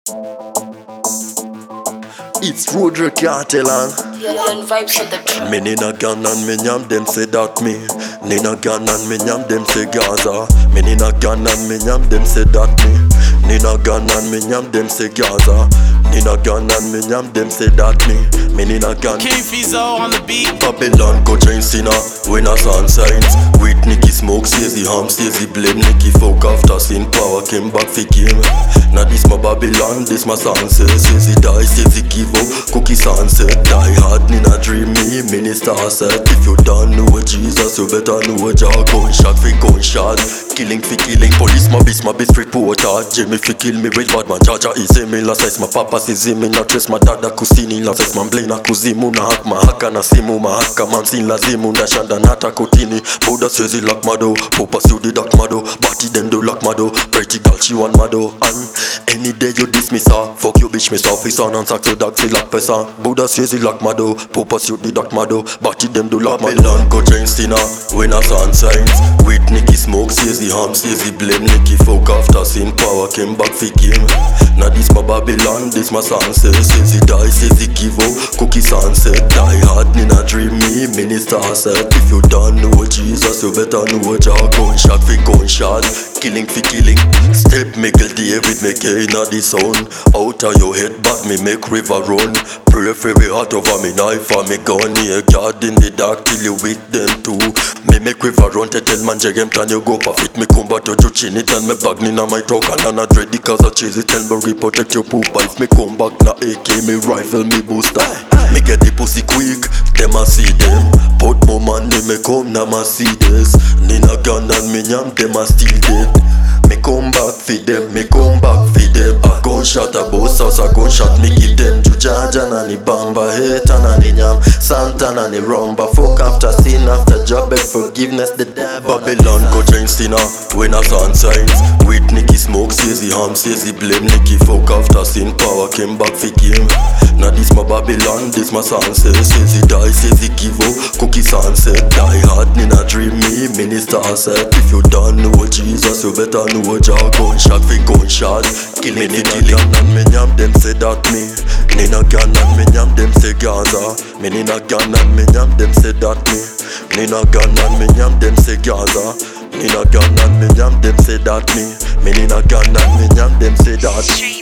It's Roderick Cartel and vibes on the track. me need a gun and me nyam them say that me. Need a gun and me nyam them say Gaza. Me need a gun and me nyam them say that me. Need a gun and me nyam them say Gaza. Need a gun and me nyam them say that me. Me need a gun. King Fizo on the beat. Babylon go join Sinner, when a sun signs. With Nicky Smoke, says the ham, says the blame. Nicky fuck after sin power came back for game. Now this my Babylon, this my sunset. Says he die, says he give up. Cookie sunset, die hard in a dream. Me minister said, if you don't know Jesus, you better know Jah. Gunshot for gunshot, killing for killing. Police my beast reporter. Jimmy fi kill me with bad man. Jaja is me last size. My papa says me not trust my dada kusini last size. Man blame na kuzimu na hak mahaka na simu mahaka man sin lazimu na shanda nata kotini. Buddha says he lock my door, Papa you the duck mado, Batty them do lock my door. Pretty girl she want my door. And any day you dismiss her, fuck you bitch miss office on and sack to dog say lock person. Buddha says he lock my door, Papa you the duck mado, Batty them do lock my door. Babylon go join Sinner, when a sun signs. With Nicky Smoke says the ham, says he blame Nicky fuck after sin power came back for game. Now this my Babylon, this my sunset. Says he die, says he give up. Cookie sunset, die hard in a dream. Me minister said, if you don't know Jesus, you better know Jah. Gunshot for gunshot, killing for killing. Step Michael David make in the sound. Out of your head back me make river run. Pray for me heart over me knife and me gun. Yeah, God in the dark till you with them too. Me make river run to tell man jagem can you go for fit. Me come back to chin it and me bag in my talk and I'm not ready cause I chase it. Tell me protect your poop. If me come back na AK me rifle me booster. Me get the pussy quick, them a see them. Put more money me come na Mercedes. Nina gun and me nyam them a still dead. Me come back for them, me come back for them. A gunshot a boss house, a gunshot me give them. Jujaja na ni bamba, hate na ni nyam. Santa na ni rumba, fuck after sin, after job beg forgiveness the devil. Babylon go join Sinner, when a sun signs. With Nicky Smoke says he ham, says he blame Nicky fuck after sin power came back for game. Now this my Babylon, this my sunset. Says he die, says he give up. Cookie sunset, die hard in a dream. Me minister said, if you don't know Jesus, you better know Jah. Gunshot for gunshot, killing for killing. And me nyam them say that me. Nina gun and me nyam them say Gaza. Me nina gun and me nyam them say that me. Nina gun and me nyam them say Gaza. Nina gun and me nyam them say that me. Me nina gun and me nyam them say that.